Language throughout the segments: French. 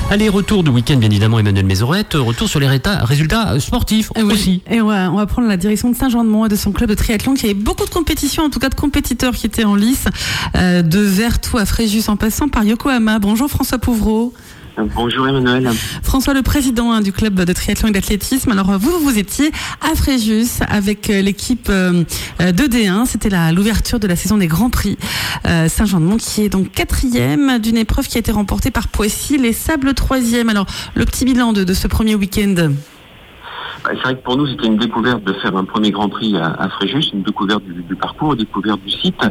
Allez, retour du week-end, bien évidemment, Emmanuel Mézorette. Retour sur les résultats sportifs aussi. Et on va prendre la direction de Saint-Jean-de-Mont et de son club de triathlon qui avait beaucoup de compétitions, en tout cas de compétiteurs qui étaient en lice, de Vertou à Fréjus en passant par Yokohama. Bonjour François Pouvreau. Bonjour Emmanuel. François, le président du club de triathlon et d'athlétisme. Alors vous étiez à Fréjus avec l'équipe de D1. C'était l'ouverture de la saison des Grands Prix Saint-Jean-de-Mont qui est donc 4e d'une épreuve qui a été remportée par Poissy, les Sables 3e. Alors le petit bilan de ce premier week-end. C'est vrai que pour nous, c'était une découverte de faire un premier Grand Prix à Fréjus, une découverte du parcours, une découverte du site.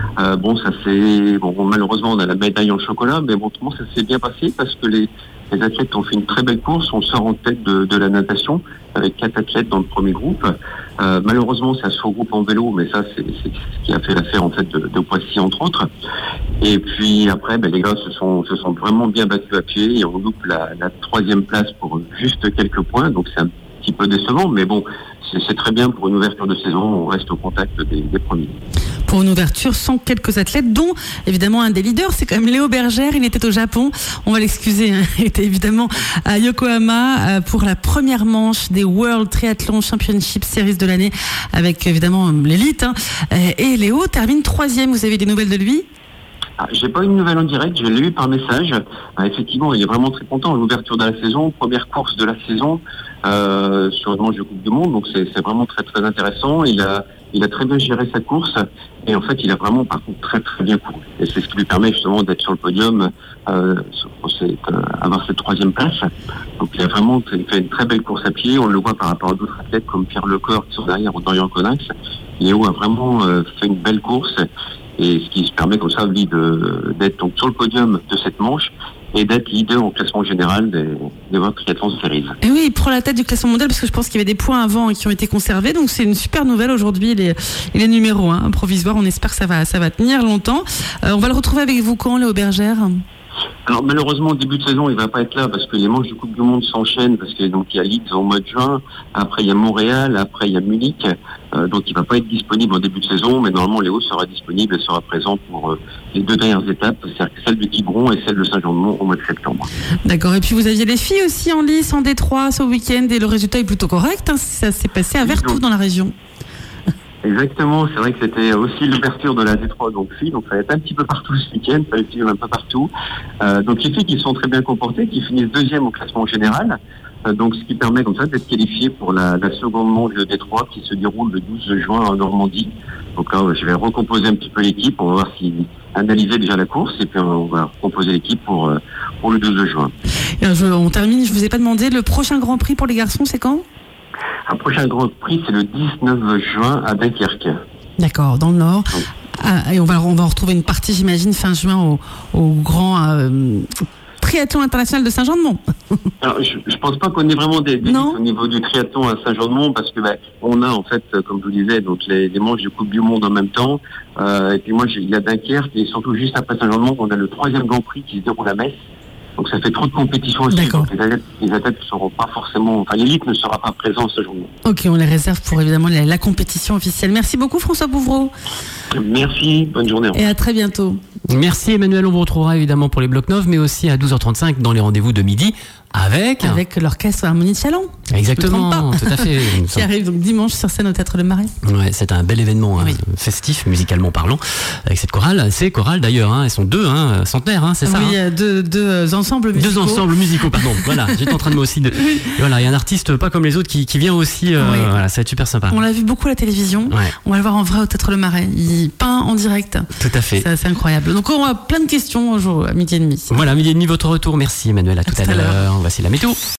Malheureusement, on a la médaille en chocolat, mais ça s'est bien passé parce que les athlètes ont fait une très belle course. On sort en tête de la natation avec 4 athlètes dans le premier groupe. Malheureusement, ça se regroupe en vélo, mais ça, c'est ce qui a fait l'affaire en fait de Poissy entre autres. Et puis après, les gars se sont vraiment bien battus à pied et on loupe la 3e place pour juste quelques points. Donc c'est un petit peu décevant, mais bon, c'est très bien pour une ouverture de saison. On reste au contact des premiers. Pour une ouverture sans quelques athlètes, dont évidemment un des leaders, c'est quand même Léo Bergère. Il était au Japon, on va l'excuser, il était évidemment à Yokohama pour la première manche des World Triathlon Championship Series de l'année, avec évidemment l'élite. Et Léo termine 3e. Vous avez des nouvelles de lui ? J'ai pas eu une nouvelle en direct, je l'ai eu par message. Effectivement, il est vraiment très content. L'ouverture de la saison, première course de la saison sur une manche de Coupe du Monde, donc c'est vraiment très très intéressant. Il a très bien géré sa course et en fait, il a vraiment par contre très très bien couru. Et c'est ce qui lui permet justement d'être sur le podium, avoir cette 3e place. Donc il a vraiment fait une très belle course à pied. On le voit par rapport à d'autres athlètes comme Pierre Lecor qui sont derrière ou Dorian Coninx. Léo a vraiment fait une belle course. Et ce qui se permet comme ça, lui, d'être donc sur le podium de cette manche et d'être leader au classement général des World Triathlon Series. Et oui, il prend la tête du classement mondial parce que je pense qu'il y avait des points avant qui ont été conservés. Donc c'est une super nouvelle aujourd'hui. Il est numéro 1 provisoire. On espère que ça va tenir longtemps. On va le retrouver avec vous quand, Léo Bergère ? Alors malheureusement au début de saison il va pas être là parce que les manches de Coupe du Monde s'enchaînent parce que donc il y a Leeds au mois de juin, après il y a Montréal, après il y a Munich, donc il va pas être disponible en début de saison, mais normalement Léo sera disponible et sera présent pour les 2 dernières étapes, c'est-à-dire celle de Quiberon et celle de Saint-Jean-de-Mont au mois de septembre. D'accord, et puis vous aviez les filles aussi en lice en Détroit ce week-end et le résultat est plutôt correct, ça s'est passé à Vertou dans la région. Exactement, c'est vrai que c'était aussi l'ouverture de la D3 donc filles, donc ça va être un petit peu partout ce week-end, ça va être un peu partout. Donc les filles qui sont très bien comportées, qui finissent 2e au classement général, donc ce qui permet comme ça d'être qualifié pour la seconde manche de D3 qui se déroule le 12 juin en Normandie. Donc là, je vais recomposer un petit peu l'équipe, on va voir analyser déjà la course et puis on va recomposer l'équipe pour le 12 juin. Et on termine, je vous ai pas demandé, le prochain Grand Prix pour les garçons, c'est quand ? Un prochain Grand Prix, c'est le 19 juin à Dunkerque. D'accord, dans le Nord. Et on va retrouver une partie, j'imagine, fin juin au grand triathlon international de Saint-Jean-de-Mont. Alors, je pense pas qu'on ait vraiment des au niveau du triathlon à Saint-Jean-de-Mont parce que on a en fait, comme je vous disais, donc les manches de Coupe du Monde en même temps. Et puis moi, il y a Dunkerque et surtout juste après Saint-Jean-de-Mont, on a le 3e Grand Prix qui se déroule à Metz. Donc ça fait trop de compétitions aussi. Donc les athlètes ne seront pas forcément, l'élite ne sera pas présente ce jour-là. Ok, on les réserve pour évidemment la compétition officielle. Merci beaucoup François Pouvreau. Merci, bonne journée. Et à très bientôt. Merci Emmanuel, on vous retrouvera évidemment pour les blocs 9, mais aussi à 12h35 dans les rendez-vous de midi avec l'orchestre Harmonie de Chalon. Exactement, tout à fait. Qui arrive donc dimanche sur scène au Théâtre Le Marais. Ouais, c'est un bel événement festif, musicalement parlant, avec cette chorale. Ces chorales d'ailleurs, elles sont 2 centenaires, c'est ça. Oui, il y a deux ensembles musicaux. 2 ensembles musicaux, pardon. Voilà, j'étais en train de moi aussi. Oui. Voilà, il y a un artiste pas comme les autres qui vient aussi. Voilà, ça va être super sympa. On l'a vu beaucoup à la télévision. Ouais. On va le voir en vrai au Théâtre Le Marais. Il peint en direct. Tout à fait. C'est incroyable. Donc on a plein de questions à 12h30. Voilà, 12h30 votre retour. Merci Emmanuel, à tout à l'heure. Voici la météo.